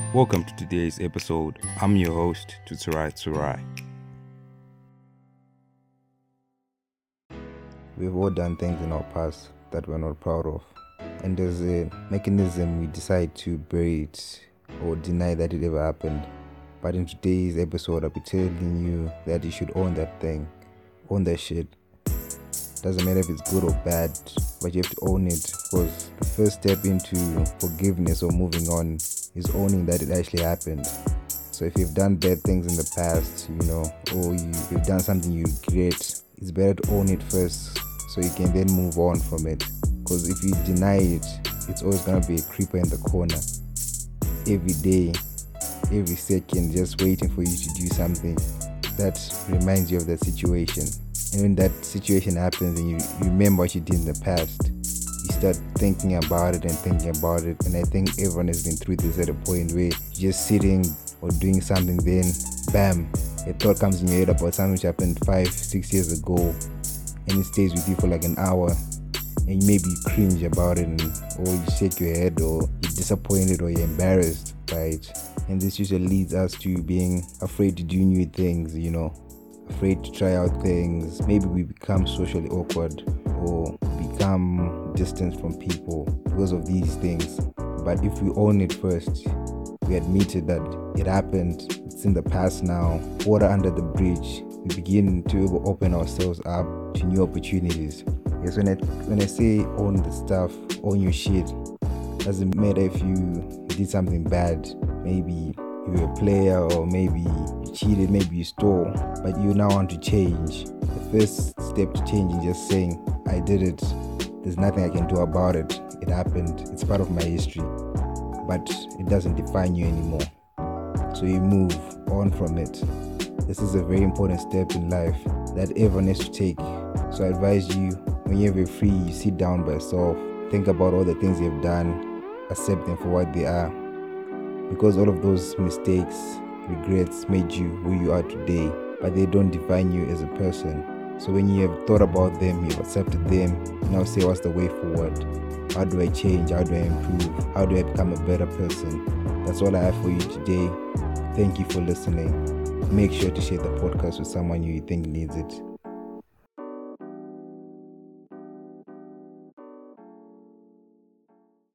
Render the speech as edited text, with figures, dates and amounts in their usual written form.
Welcome to today's episode. I'm your host, Tuturai Turai. We've all done things in our past that we're not proud of. And there's a mechanism we decide to bury it or deny that it ever happened. But in today's episode, I'll be telling you that you should own that thing. Own that shit. Doesn't matter if it's good or bad, but you have to own it, because the first step into forgiveness or moving on is owning that it actually happened. So if you've done bad things in the past, or you've done something you regret, it's better to own it first so you can then move on from it. Because if you deny it, it's always going to be a creeper in the corner. Every day, every second, just waiting for you to do something that reminds you of that situation. And when that situation happens and you remember what you did in the past, you start thinking about it. And I think everyone has been through this at a point where you're just sitting or doing something, then bam, a thought comes in your head about something which happened 5-6 years ago, and it stays with you for like an hour, and you maybe cringe about it, or you shake your head, or you're disappointed, or you're embarrassed by it. And this usually leads us to being afraid to do new things, afraid to try out things. Maybe we become socially awkward or become distant from people because of these things. But if we own it first, we admitted that it happened, it's in the past now, water under the bridge, we begin to open ourselves up to new opportunities. Yes, when I say own the stuff, own your shit, doesn't matter if you did something bad, maybe you were a player, or maybe you cheated, maybe you stole, but you now want to change. The first step to change is just saying, I did it, there's nothing I can do about it, it happened, it's part of my history, but it doesn't define you anymore. So you move on from it. This is a very important step in life that everyone has to take. So I advise you, whenever you're free, you sit down by yourself, think about all the things you've done, accept them for what they are. Because all of those mistakes, regrets made you who you are today, but they don't define you as a person. So when you have thought about them, you've accepted them, now say, what's the way forward? How do I change? How do I improve? How do I become a better person? That's all I have for you today. Thank you for listening. Make sure to share the podcast with someone you think needs it.